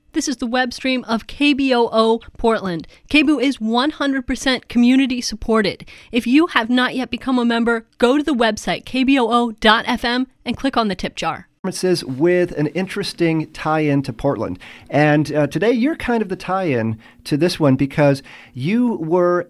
This is the web stream of KBOO Portland. KBOO is 100% community supported. If you have not yet become a member, go to the website kboo.fm and click on the tip jar. With an interesting tie-in to Portland. And today you're kind of the tie-in to this one because you were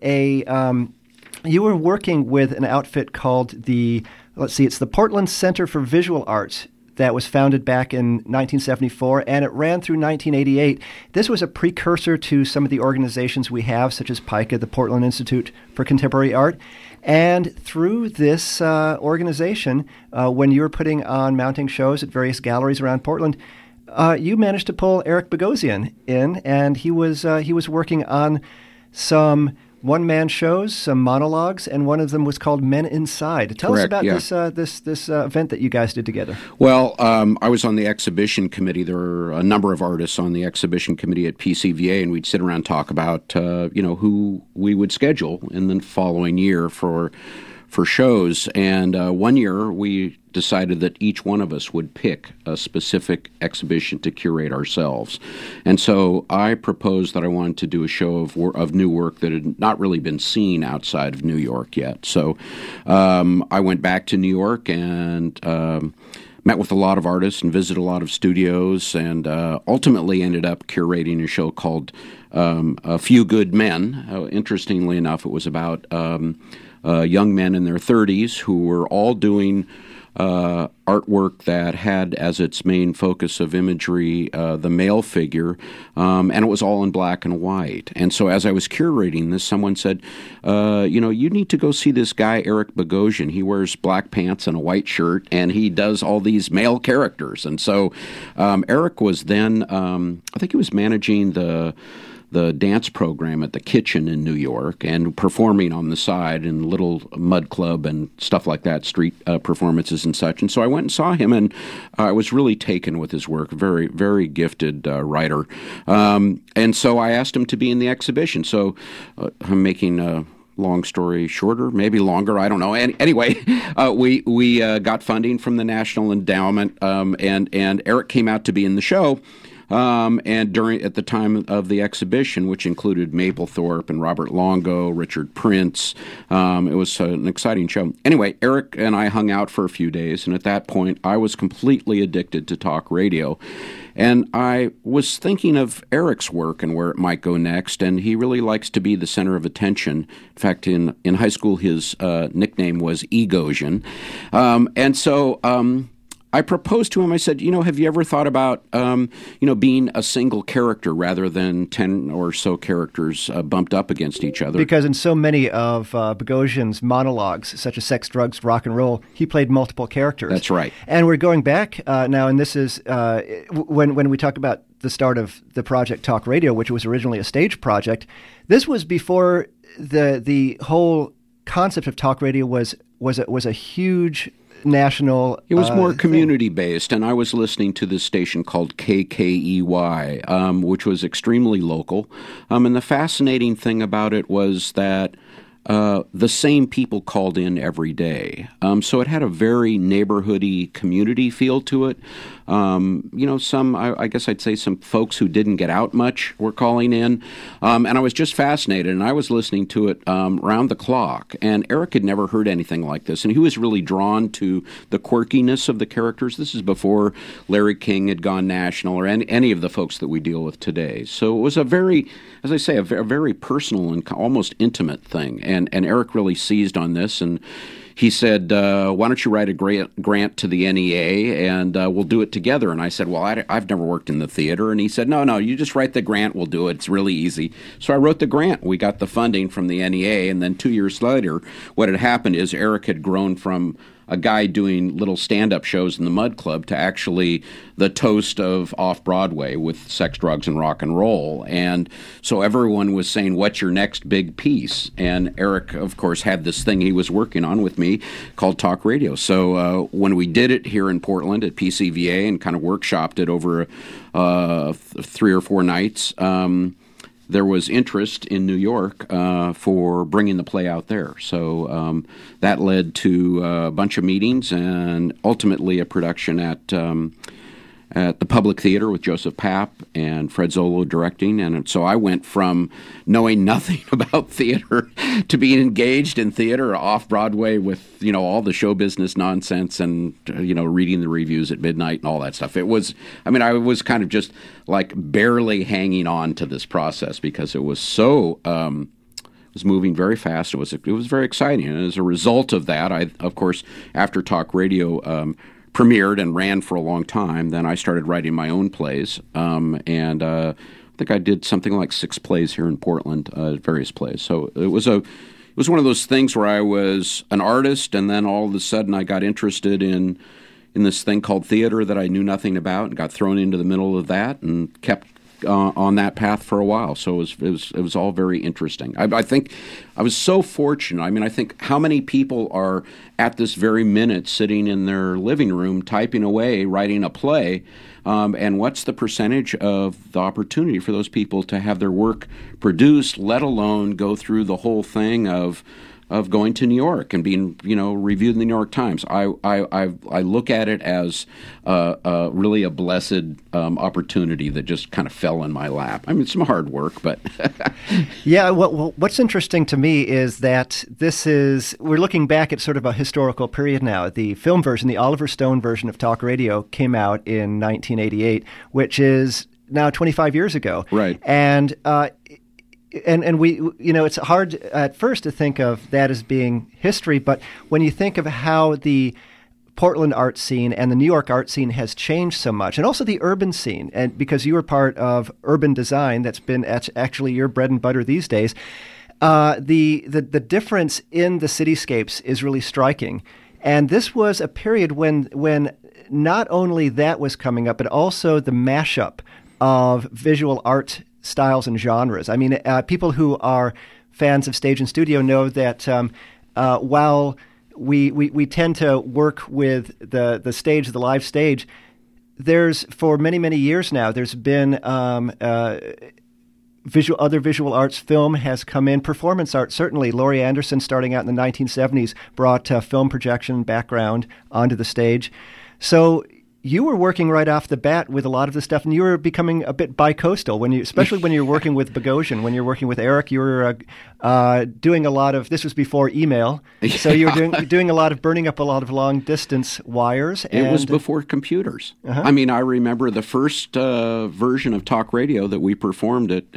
working with an outfit called it's the Portland Center for Visual Arts that was founded back in 1974, and it ran through 1988. This was a precursor to some of the organizations we have, such as PICA, the Portland Institute for Contemporary Art. And through this organization, when you were putting on mounting shows at various galleries around Portland, you managed to pull Eric Bogosian in, and he was working on some one-man shows, some monologues, and one of them was called Men Inside. Tell us about this event that you guys did together. Well, I was on the exhibition committee. There were a number of artists on the exhibition committee at PCVA, and we'd sit around and talk about who we would schedule in the following year for shows. And one year we decided that each one of us would pick a specific exhibition to curate ourselves. And so I proposed that I wanted to do a show of new work that had not really been seen outside of New York yet. So I went back to New York and met with a lot of artists and visited a lot of studios, and ultimately ended up curating a show called A Few Good Men. Interestingly enough, it was about young men in their 30s who were all doing artwork that had as its main focus of imagery the male figure, and it was all in black and white. And so as I was curating this, someone said, you need to go see this guy, Eric Bogosian. He wears black pants and a white shirt, and he does all these male characters. And so Eric was then, I think he was managing the dance program at the Kitchen in New York and performing on the side in Little Mud Club and stuff like that, street performances and such. And so I went and saw him, and I was really taken with his work. Very, very gifted writer. And so I asked him to be in the exhibition. So I'm making a long story shorter, maybe longer, I don't know. Anyway, we got funding from the National Endowment, and Eric came out to be in the show. And at the time of the exhibition, which included Mapplethorpe and Robert Longo, Richard Prince, it was an exciting show. Anyway, Eric and I hung out for a few days, and at that point, I was completely addicted to talk radio. And I was thinking of Eric's work and where it might go next, and he really likes to be the center of attention. In fact, in high school, his nickname was Egosian. And so I proposed to him, I said, have you ever thought about, being a single character rather than 10 or so characters bumped up against each other? Because in so many of Bogosian's monologues, such as Sex, Drugs, Rock and Roll, he played multiple characters. That's right. And we're going back now, and this is when we talk about the start of the project Talk Radio, which was originally a stage project. This was before the whole concept of Talk Radio was a huge national. It was more community-based, and I was listening to this station called KKEY, which was extremely local. And the fascinating thing about it was that the same people called in every day. So it had a very neighborhoody community feel to it. I guess I'd say some folks who didn't get out much were calling in. And I was just fascinated, and I was listening to it round the clock. And Eric had never heard anything like this, and he was really drawn to the quirkiness of the characters. This is before Larry King had gone national or any of the folks that we deal with today. So it was a very, as I say, a very personal and almost intimate thing. And Eric really seized on this, and he said, why don't you write a grant to the NEA, and we'll do it together. And I said, well, I've never worked in the theater. And he said, no, you just write the grant. We'll do it. It's really easy. So I wrote the grant. We got the funding from the NEA. And then 2 years later, what had happened is Eric had grown from a guy doing little stand-up shows in the Mud Club to actually the toast of off-Broadway with Sex, Drugs, and Rock and Roll. And so everyone was saying, what's your next big piece? And Eric, of course, had this thing he was working on with me called Talk Radio. So when we did it here in Portland at PCVA and kind of workshopped it over 3 or 4 nights, there was interest in New York for bringing the play out there. So that led to a bunch of meetings and ultimately a production at at the Public Theater with Joseph Papp and Fred Zolo directing. And so I went from knowing nothing about theater to being engaged in theater off Broadway with, all the show business nonsense and, reading the reviews at midnight and all that stuff. I was kind of just like barely hanging on to this process because it was so, it was moving very fast. It was very exciting. And as a result of that, I, of course, after talk radio, premiered and ran for a long time. Then I started writing my own plays, and I think I did something like 6 plays here in Portland, various plays. So it was one of those things where I was an artist, and then all of a sudden I got interested in this thing called theater that I knew nothing about, and got thrown into the middle of that, and kept on that path for a while. So it was all very interesting. I think I was so fortunate. I mean, I think how many people are at this very minute sitting in their living room typing away, writing a play, and what's the percentage of the opportunity for those people to have their work produced, let alone go through the whole thing of going to New York and being, reviewed in the New York Times. I look at it as really a blessed opportunity that just kind of fell in my lap. I mean, it's some hard work, but yeah. What's interesting to me is that we're looking back at sort of a historical period now. The film version, the Oliver Stone version of talk radio, came out in 1988, which is now 25 years ago. Right. And we, it's hard at first to think of that as being history, but when you think of how the Portland art scene and the New York art scene has changed so much, and also the urban scene, and because you were part of urban design, that's been actually your bread and butter these days, the difference in the cityscapes is really striking. And this was a period when not only that was coming up, but also the mashup of visual art styles and genres. I mean, people who are fans of stage and studio know that while we tend to work with the stage, the live stage, for many years now, there's been other visual arts. Film has come in, performance art certainly. Laurie Anderson, starting out in the 1970s, brought film projection background onto the stage. So you were working right off the bat with a lot of the stuff, and you were becoming a bit bi-coastal, especially when you're working with Bogosian. When you're working with Eric, you were doing a lot of, this was before email, so you were doing a lot of burning up a lot of long-distance wires. It was before computers. Uh-huh. I mean, I remember the first version of talk radio that we performed at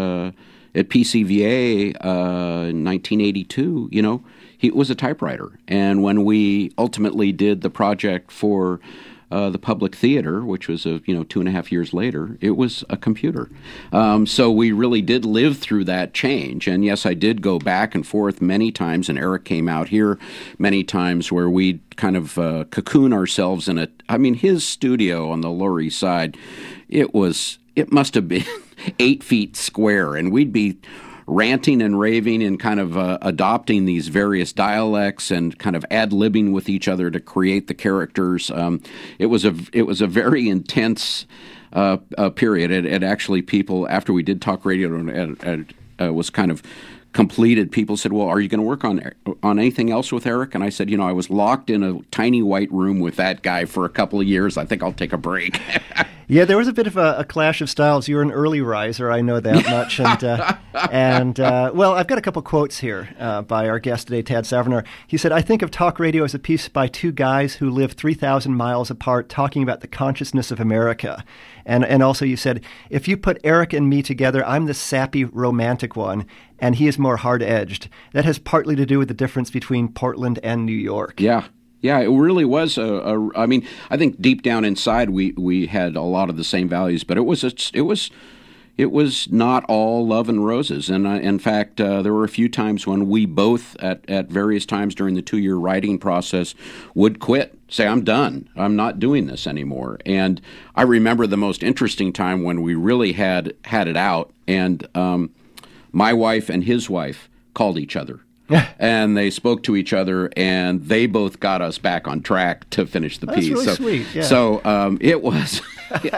PCVA in 1982, it was a typewriter. And when we ultimately did the project for the Public Theater, which was 2.5 years later, it was a computer. So we really did live through that change. And yes, I did go back and forth many times, and Eric came out here many times where we'd kind of cocoon ourselves in his studio on the Lower East Side, it must have been 8 feet square, and we'd be ranting and raving and kind of adopting these various dialects and kind of ad-libbing with each other to create the characters. It was a very intense period. It actually, people, after we did talk radio and was kind of completed, people said, well, are you going to work on anything else with Eric? And I said, I was locked in a tiny white room with that guy for a couple of years. I think I'll take a break. Yeah, there was a bit of a clash of styles. You're an early riser, I know that much. And well, I've got a couple quotes here by our guest today, Tad Savernar. He said, I think of talk radio as a piece by two guys who live 3,000 miles apart talking about the consciousness of America. And also you said, if you put Eric and me together, I'm the sappy, romantic one, and he is more hard-edged. That has partly to do with the difference between Portland and New York. Yeah. Yeah, it really was. I think deep down inside we had a lot of the same values, but it was not all love and roses. And in fact, there were a few times when we both, at various times during the 2-year writing process, would quit, say, I'm done. I'm not doing this anymore. And I remember the most interesting time when we really had it out, and my wife and his wife called each other. And they spoke to each other, and they both got us back on track to finish the piece. That's really sweet. Yeah. So it was,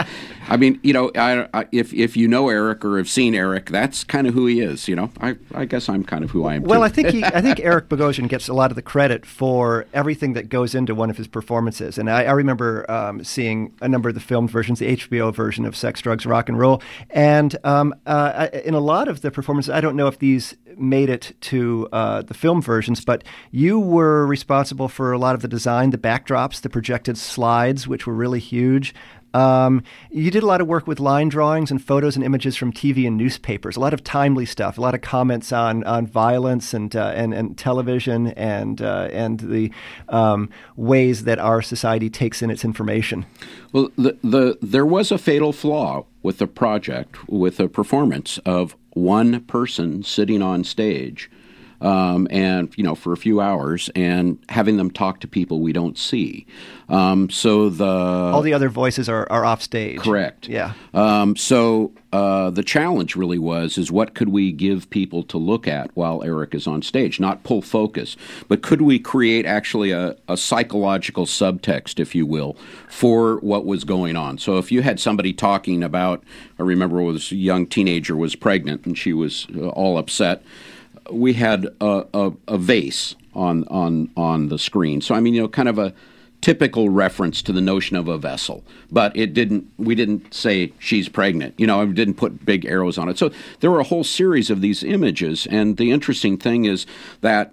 I mean, if you know Eric or have seen Eric, that's kind of who he is. I guess I'm kind of who I am. Well, too. I think Eric Bogosian gets a lot of the credit for everything that goes into one of his performances. And I remember seeing a number of the filmed versions, the HBO version of Sex, Drugs, Rock and Roll, and in a lot of the performances, I don't know if these made it to the film versions, but you were responsible for a lot of the design, the backdrops, the projected slides, which were really huge. You did a lot of work with line drawings and photos and images from TV and newspapers, a lot of timely stuff, a lot of comments on violence and television and the ways that our society takes in its information. Well, there was a fatal flaw with the project, with a performance of one person sitting on stage and for a few hours and having them talk to people we don't see. So all the other voices are off stage. Correct. Yeah. So the challenge really is what could we give people to look at while Eric is on stage? Not pull focus, but could we create actually a psychological subtext, if you will, for what was going on? So if you had somebody talking about, I remember this young teenager was pregnant and she was all upset. We had a vase on the screen. So, I mean, kind of a typical reference to the notion of a vessel. But we didn't say she's pregnant. We didn't put big arrows on it. So there were a whole series of these images. And the interesting thing is that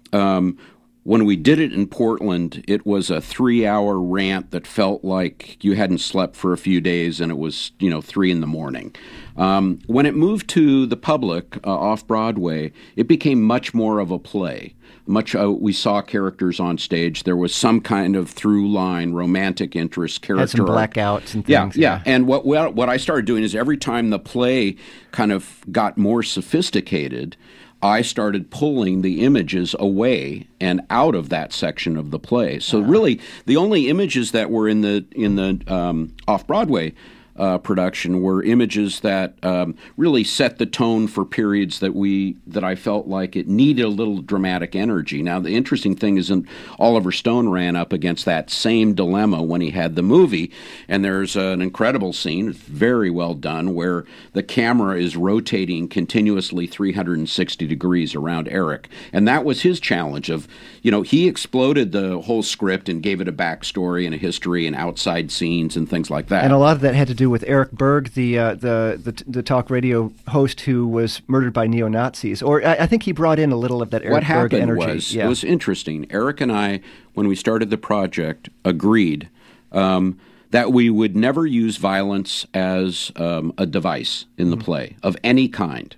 when we did it in Portland, it was a 3-hour rant that felt like you hadn't slept for a few days and it was, 3 a.m. When it moved to the public off Broadway, it became much more of a play. We saw characters on stage. There was some kind of through line, romantic interest, character. Had some blackouts and things. Yeah. And what I started doing is every time the play kind of got more sophisticated, I started pulling the images away and out of that section of the play. So really, the only images that were in the off-Broadway production were images that really set the tone for periods that I felt like it needed a little dramatic energy. Now, the interesting thing is Oliver Stone ran up against that same dilemma when he had the movie, and there's an incredible scene, very well done, where the camera is rotating continuously 360 degrees around Eric. And that was his challenge of, he exploded the whole script and gave it a backstory and a history and outside scenes and things like that. And a lot of that had to do with Eric Berg, the talk radio host who was murdered by neo-Nazis. Or I think he brought in a little of that Eric Berg energy. What happened it was interesting. Eric and I, when we started the project, agreed that we would never use violence as a device in the play of any kind.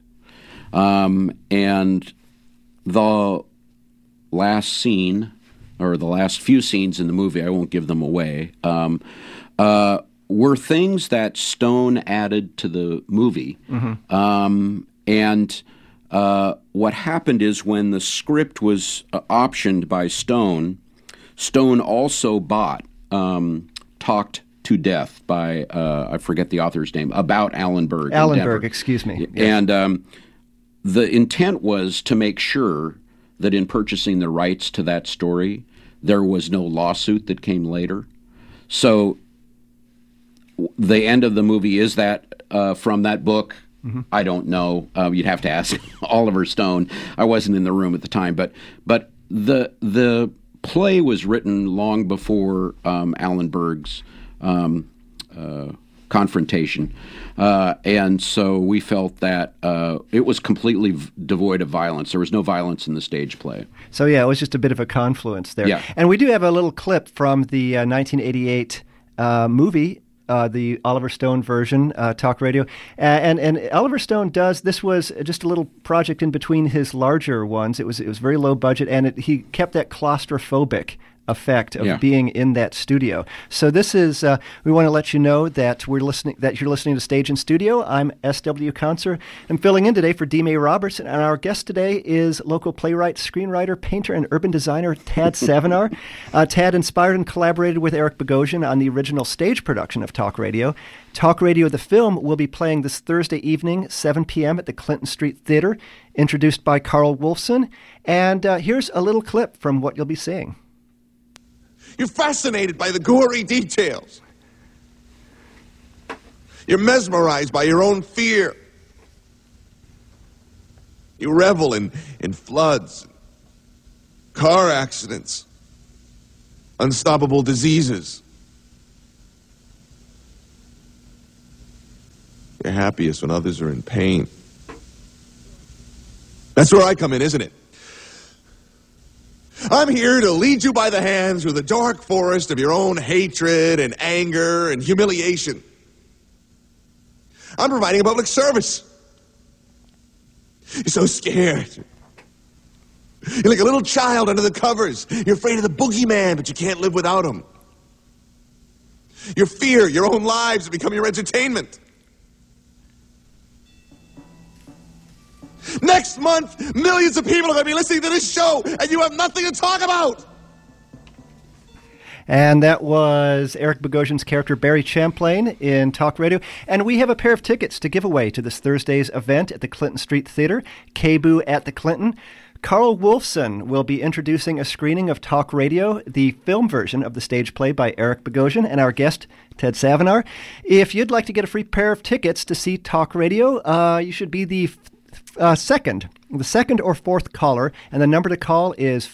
And the last scene, or the last few scenes in the movie, I won't give them away, were things that Stone added to the movie. And what happened is when the script was optioned by Stone, Stone also bought Talked to Death by, I forget the author's name, about Alan Berg. Alan Berg, excuse me. Yes. And the intent was to make sure that in purchasing the rights to that story, there was no lawsuit that came later. So the end of the movie, is that from that book? I don't know. You'd have to ask Oliver Stone. I wasn't in the room at the time, but the play was written long before Alan Berg's confrontation, and so we felt that it was completely devoid of violence. There was no violence in the stage play. So yeah, it was just a bit of a confluence there. Yeah. And we do have a little clip from the 1988 movie. The Oliver Stone version, talk radio. And Oliver Stone this was just a little project in between his larger ones. It was very low budget, and he kept that claustrophobic effect of being in that studio. So this is, we want to let you know that you're listening to Stage and Studio. I'm S.W. Conser. I'm filling in today for D. May Robertson, and our guest today is local playwright, screenwriter, painter, and urban designer Tad Savinar. Tad inspired and collaborated with Eric Bogosian on the original stage production of Talk Radio. Talk Radio, the film, will be playing this Thursday evening, 7 p.m. at the Clinton Street Theater, introduced by Carl Wolfson. And here's a little clip from what you'll be seeing. You're fascinated by the gory details. You're mesmerized by your own fear. You revel in floods, car accidents, unstoppable diseases. You're happiest when others are in pain. That's where I come in, isn't it? I'm here to lead you by the hand through the dark forest of your own hatred and anger and humiliation. I'm providing a public service. You're so scared. You're like a little child under the covers. You're afraid of the boogeyman, but you can't live without him. Your fear, your own lives have become your entertainment. Next month, millions of people are going to be listening to this show, and you have nothing to talk about. And that was Eric Bogosian's character Barry Champlain in Talk Radio. And we have a pair of tickets to give away to this Thursday's event at the Clinton Street Theater, KBOO at the Clinton. Carl Wolfson will be introducing a screening of Talk Radio, the film version of the stage play by Eric Bogosian, and our guest, Ted Savinar. If you'd like to get a free pair of tickets to see Talk Radio, you should be the second or fourth caller, and the number to call is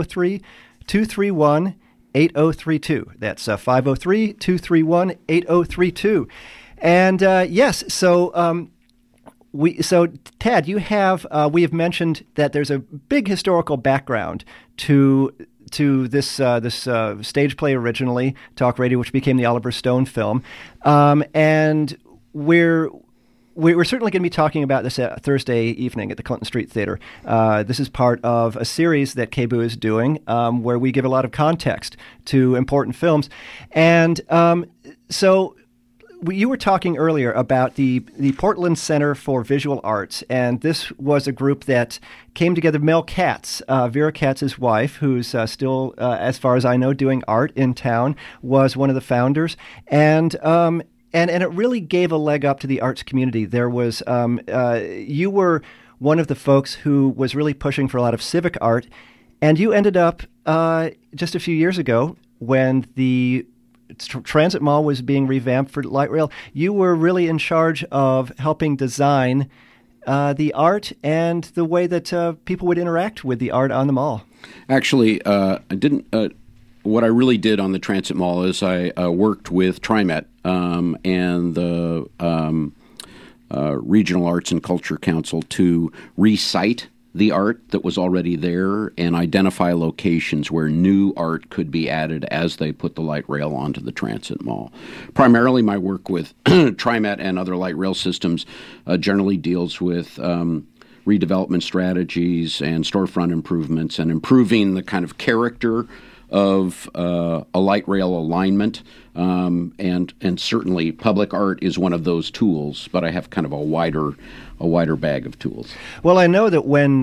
503-231-8032. That's 503-231-8032. And yes, so Ted, you have we have mentioned that there's a big historical background to this stage play originally, Talk Radio, which became the Oliver Stone film, and we're certainly going to be talking about this Thursday evening at the Clinton Street Theater. This is part of a series that KBOO is doing where we give a lot of context to important films. And so you were talking earlier about the Portland Center for Visual Arts, and this was a group that came together. Mel Katz, Vera Katz's wife, who's still, as far as I know, doing art in town, was one of the founders. And it really gave a leg up to the arts community. There was you were one of the folks who was really pushing for a lot of civic art, and you ended up just a few years ago when the Transit Mall was being revamped for light rail. You were really in charge of helping design the art and the way that people would interact with the art on the mall. Actually, I didn't. What I really did on the Transit Mall is I worked with TriMet and the Regional Arts and Culture Council to recite the art that was already there and identify locations where new art could be added as they put the light rail onto the Transit Mall. Primarily, my work with TriMet and other light rail systems generally deals with redevelopment strategies and storefront improvements and improving the kind of character of a light rail alignment, and certainly public art is one of those tools, but I have kind of a wider bag of tools. Well, I know that when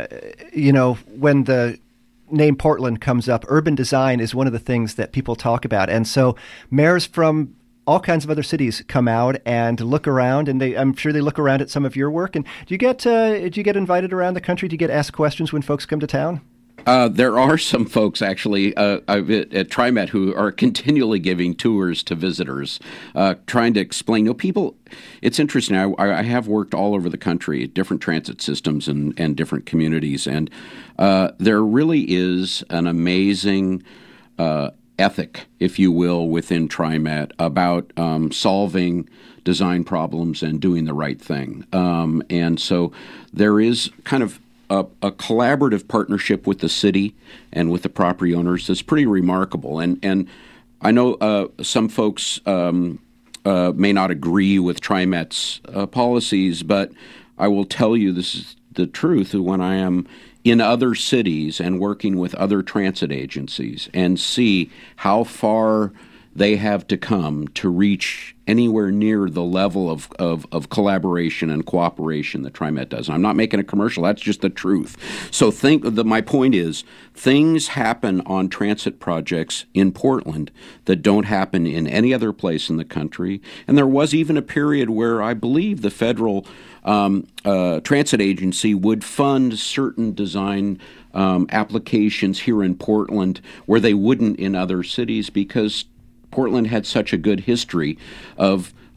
the name Portland comes up, urban design is one of the things that people talk about, and so mayors from all kinds of other cities come out and look around, and I'm sure they look around at some of your work. And do you get invited around the country? Do you get asked questions when folks come to town? There are some folks actually at TriMet who are continually giving tours to visitors, trying to explain. People, it's interesting. I have worked all over the country at different transit systems and different communities, and there really is an amazing ethic, if you will, within TriMet about solving design problems and doing the right thing. And so there is kind of a collaborative partnership with the city and with the property owners that's pretty remarkable. And I know some folks may not agree with TriMet's policies, but I will tell you this is the truth. When I am in other cities and working with other transit agencies and see how far they have to come to reach anywhere near the level of collaboration and cooperation that TriMet does. I'm not making a commercial. That's just the truth. So my point is, things happen on transit projects in Portland that don't happen in any other place in the country. And there was even a period where I believe the federal transit agency would fund certain design applications here in Portland where they wouldn't in other cities, because Portland had such a good history of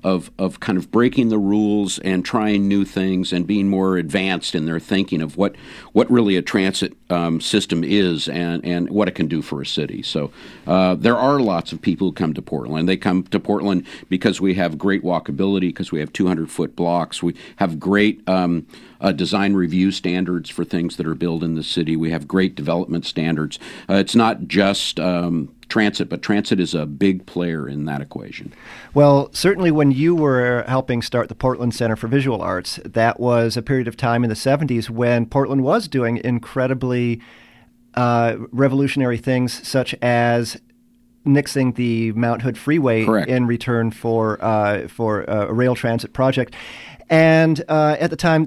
of kind of breaking the rules and trying new things and being more advanced in their thinking of what really a transit system is and what it can do for a city. So there are lots of people who come to Portland. They come to Portland because we have great walkability, because we have 200-foot blocks. We have great design review standards for things that are built in the city. We have great development standards. It's not just transit, but transit is a big player in that equation. Well, certainly when you were helping start the Portland Center for Visual Arts, that was a period of time in the 70s when Portland was doing incredibly revolutionary things, such as nixing the Mount Hood Freeway Correct. in return for a rail transit project. And at the time,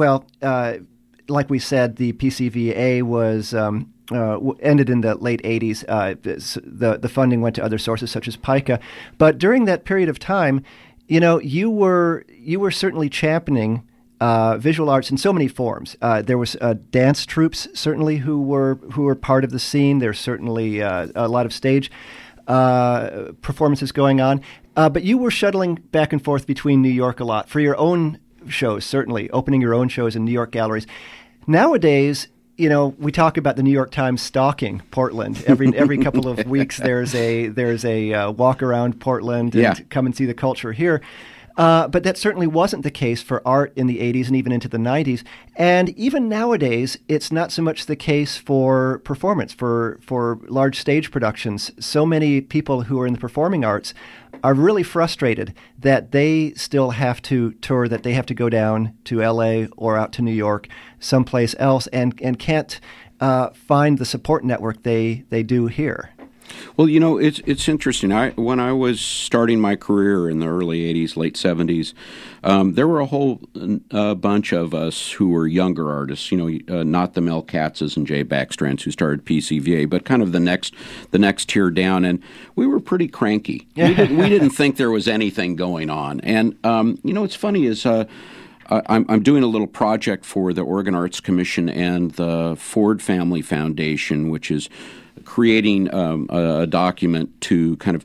like we said, the PCVA was ended in the late 80s. The funding went to other sources such as PICA. But during that period of time, you were certainly championing visual arts in so many forms. There was dance troupes certainly who were part of the scene. There's certainly a lot of stage performances going on. But you were shuttling back and forth between New York a lot for your own shows, certainly opening your own shows in New York galleries. Nowadays, we talk about the New York Times stalking Portland. Every couple of weeks, there's a walk around Portland and come and see the culture here. But that certainly wasn't the case for art in the 80s and even into the 90s. And even nowadays, it's not so much the case for performance, for large stage productions. So many people who are in the performing arts are really frustrated that they still have to tour, that they have to go down to L.A. or out to New York, someplace else, and can't find the support network they do here. Well, it's interesting. When I was starting my career in the early 80s, late 70s, there were a whole bunch of us who were younger artists, not the Mel Katzes and Jay Backstrands who started PCVA, but kind of the next tier down, and we were pretty cranky. We didn't think there was anything going on. And, what's funny is I'm doing a little project for the Oregon Arts Commission and the Ford Family Foundation, which is creating a document to kind of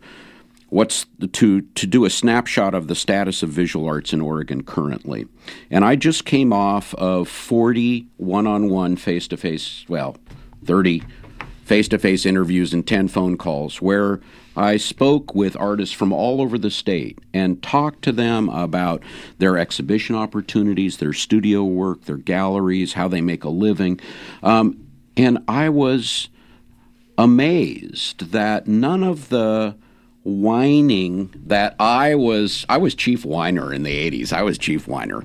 to do a snapshot of the status of visual arts in Oregon currently. And I just came off of 40 one-on-one face-to-face, 30 face-to-face interviews and 10 phone calls where I spoke with artists from all over the state and talked to them about their exhibition opportunities, their studio work, their galleries, how they make a living. And I was amazed that none of the whining that I was chief whiner in the 80s. I was chief whiner.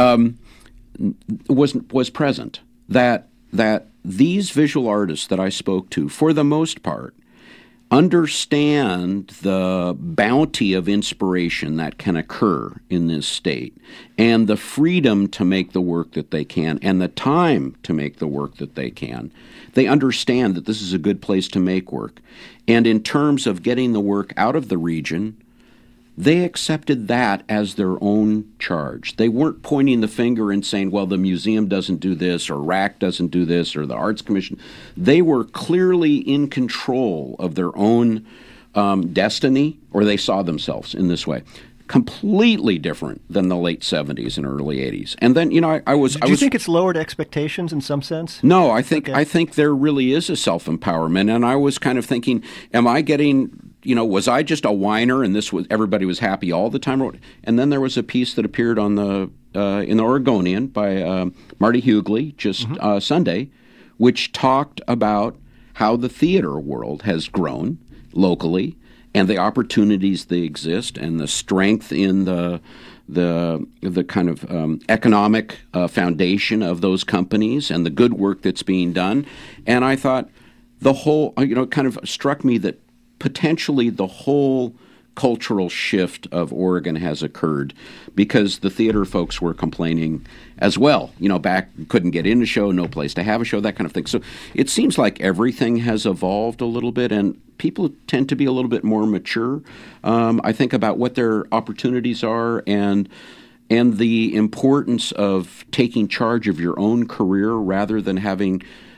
Was present. That these visual artists that I spoke to, for the most part, understand the bounty of inspiration that can occur in this state and the freedom to make the work that they can and the time to make the work that they can. They understand that this is a good place to make work. And in terms of getting the work out of the region, they accepted that as their own charge. They weren't pointing the finger and saying, well, the museum doesn't do this, or RAC doesn't do this, or the Arts Commission. They were clearly in control of their own destiny, or they saw themselves in this way. Completely different than the late 70s and early 80s. And then, I was... Do you think it's lowered expectations in some sense? No, I think there really is a self-empowerment. And I was kind of thinking, am I getting... was I just a whiner and everybody was happy all the time? And then there was a piece that appeared on in the Oregonian by Marty Hughley just Sunday, which talked about how the theater world has grown locally and the opportunities that exist and the strength in the kind of economic foundation of those companies and the good work that's being done. And I thought the whole, it kind of struck me that potentially the whole cultural shift of Oregon has occurred because the theater folks were complaining as well. Back couldn't get in a show, no place to have a show, that kind of thing. So it seems like everything has evolved a little bit, and people tend to be a little bit more mature. I think about what their opportunities are and the importance of taking charge of your own career rather than having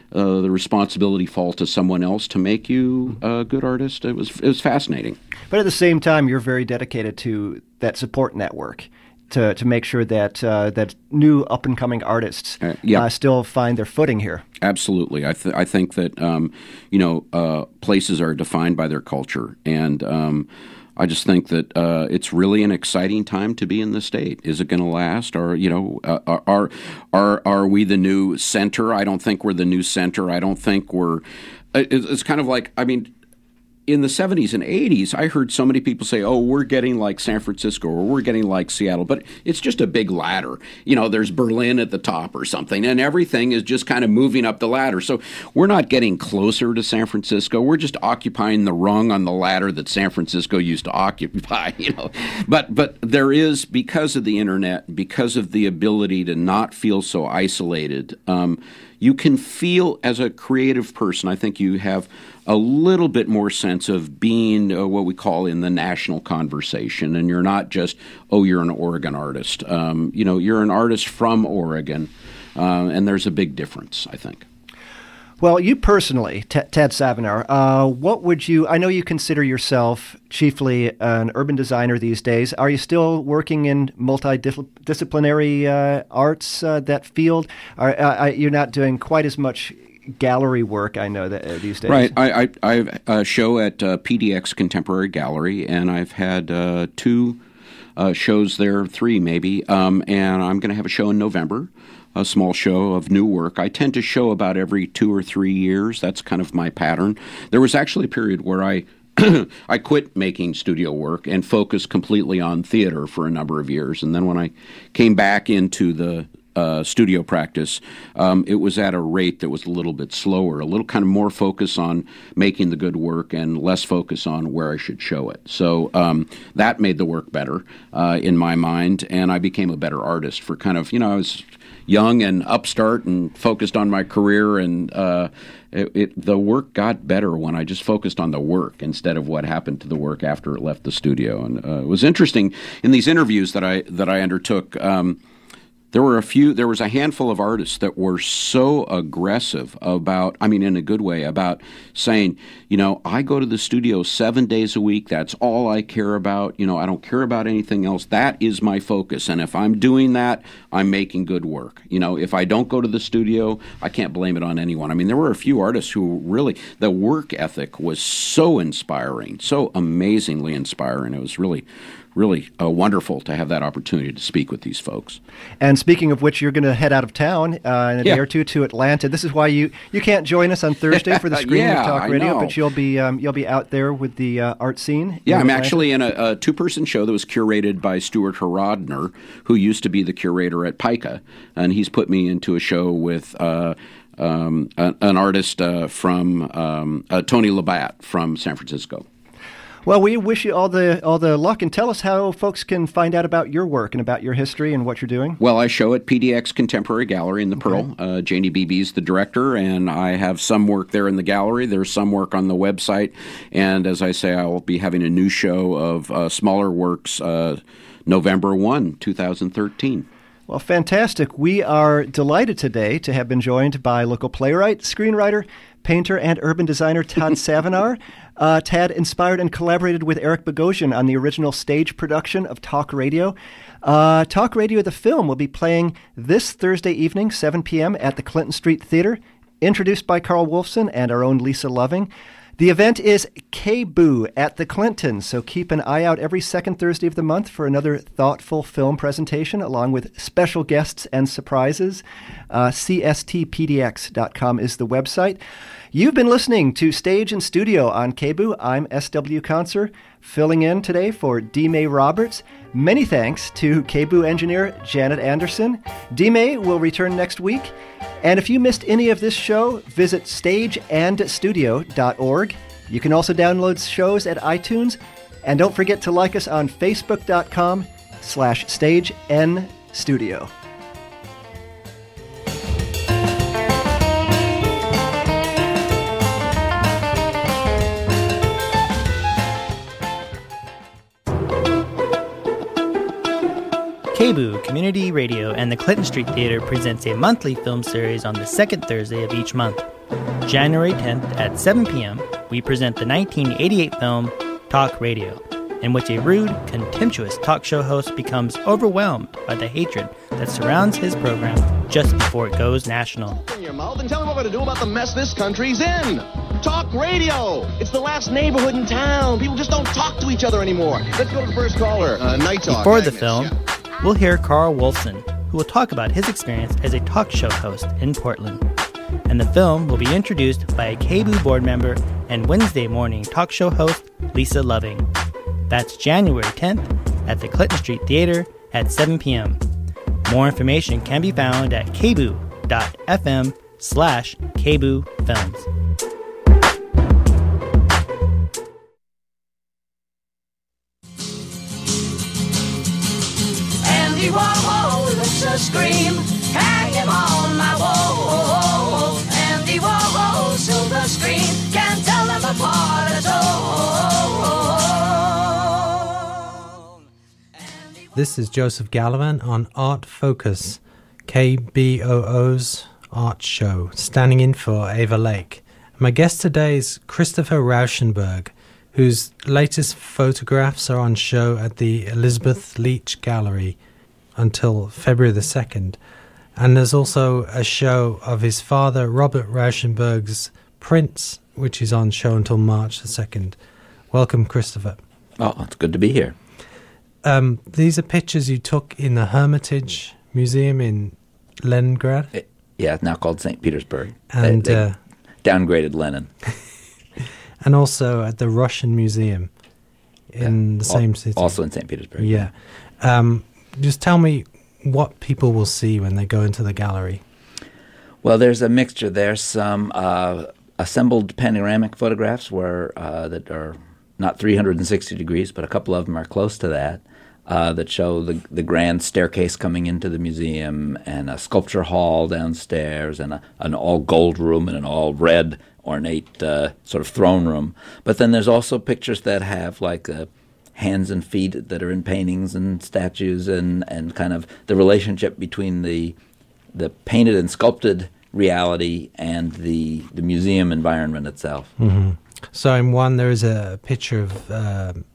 the responsibility fall to someone else to make you a good artist. It was fascinating. But at the same time, you're very dedicated to that support network to make sure that that new up and coming artists still find their footing here. Absolutely, I think that places are defined by their culture, and I just think that it's really an exciting time to be in the state. Is it going to last, or are we the new center? I don't think we're the new center. I don't think we're. It's kind of like, I mean, in the 70s and 80s, I heard so many people say, oh, we're getting like San Francisco or we're getting like Seattle. But it's just a big ladder. There's Berlin at the top or something, and everything is just kind of moving up the ladder. So we're not getting closer to San Francisco. We're just occupying the rung on the ladder that San Francisco used to occupy, But there is, because of the internet, because of the ability to not feel so isolated, you can feel, as a creative person, I think you have a little bit more sense of being what we call in the national conversation, and you're not just, you're an Oregon artist. You're an artist from Oregon, and there's a big difference, I think. Well, you personally, Tad Savinar, what would you? I know you consider yourself chiefly an urban designer these days. Are you still working in multidisciplinary arts, that field? You're not doing quite as much gallery work, I know, that these days. Right. I have a show at PDX Contemporary Gallery, and I've had 2 shows there, 3 maybe, and I'm going to have a show in November. A small show of new work. I tend to show about every 2 or 3 years. That's kind of my pattern. There was actually a period where I quit making studio work and focused completely on theater for a number of years. And then when I came back into the studio practice, it was at a rate that was a little bit slower, a little kind of more focus on making the good work and less focus on where I should show it. So that made the work better in my mind, and I became a better artist for kind of, I was young and upstart and focused on my career, and the work got better when I just focused on the work instead of what happened to the work after it left the studio. And it was interesting in these interviews that I undertook. There was a handful of artists that were so aggressive about, in a good way, about saying, I go to the studio 7 days a week. That's all I care about. I don't care about anything else. That is my focus. And if I'm doing that, I'm making good work. If I don't go to the studio, I can't blame it on anyone. There were a few artists who really, the work ethic was so inspiring, so amazingly inspiring. It was really wonderful to have that opportunity to speak with these folks. And speaking of which, you're going to head out of town in a day or two to Atlanta. This is why you can't join us on Thursday for the Screening of Talk Radio, but you'll be out there with the art scene. Yeah, I'm actually in a 2-person show that was curated by Stuart Harodner, who used to be the curator at PICA, and he's put me into a show with an artist from Tony Labatt from San Francisco. Well, we wish you all the luck, and tell us how folks can find out about your work and about your history and what you're doing. Well, I show at PDX Contemporary Gallery in the Pearl. Janie Beebe's the director, and I have some work there in the gallery. There's some work on the website, and as I say, I will be having a new show of smaller works November 1, 2013. Well, fantastic. We are delighted today to have been joined by local playwright, screenwriter, painter, and urban designer Tad Savinar. Tad inspired and collaborated with Eric Bogosian on the original stage production of Talk Radio. Talk Radio, the film, will be playing this Thursday evening, 7 p.m. at the Clinton Street Theater, introduced by Carl Wolfson and our own Lisa Loving. The event is KBOO at the Clintons, so keep an eye out every second Thursday of the month for another thoughtful film presentation, along with special guests and surprises. CSTPDX.com is the website. You've been listening to Stage and Studio on KBOO. I'm S.W. Conser, filling in today for D. May Roberts. Many thanks to KBOO engineer Janet Anderson. D. May will return next week. And if you missed any of this show, visit stageandstudio.org. You can also download shows at iTunes. And don't forget to like us on Facebook.com/StageNStudio. KBOO Community Radio and the Clinton Street Theater presents a monthly film series on the second Thursday of each month. January 10th at 7 p.m., we present the 1988 film Talk Radio, in which a rude, contemptuous talk show host becomes overwhelmed by the hatred that surrounds his program just before it goes national. In your mouth and tell me what we're going to do about the mess this country's in. Talk radio. It's the last neighborhood in town. People just don't talk to each other anymore. Let's go to the first caller. Night Talk. Before the film, we'll hear Carl Wolfson, who will talk about his experience as a talk show host in Portland. And the film will be introduced by a KBOO board member and Wednesday morning talk show host Lisa Loving. That's January 10th at the Clinton Street Theater at 7 p.m. More information can be found at kboo.fm/kboofilms. Andy Warhol looks a scream, hang him on my wall. Andy Warhol, silver screen, can't tell them apart at all. This is Joseph Gallivan on Art Focus, KBOO's art show, standing in for Ava Lake. My guest today is Christopher Rauschenberg, whose latest photographs are on show at the Elizabeth Leach Gallery until February the 2nd. And there's also a show of his father, Robert Rauschenberg's prints, which is on show until March the 2nd. Welcome, Christopher. Oh, it's good to be here. These are pictures you took in the Hermitage Museum in Leningrad? Yeah, it's now called St. Petersburg. And they downgraded Lenin. And also at the Russian Museum in the same city. Also in St. Petersburg. Yeah. Just tell me what people will see when they go into the gallery. Well, there's a mixture. There's some assembled panoramic photographs that are not 360 degrees, but a couple of them are close to that, that show the grand staircase coming into the museum and a sculpture hall downstairs and an all-gold room and an all-red ornate sort of throne room. But then there's also pictures that have like hands and feet that are in paintings and statues and kind of the relationship between the painted and sculpted reality and the museum environment itself. Mm-hmm. So in one there is a picture of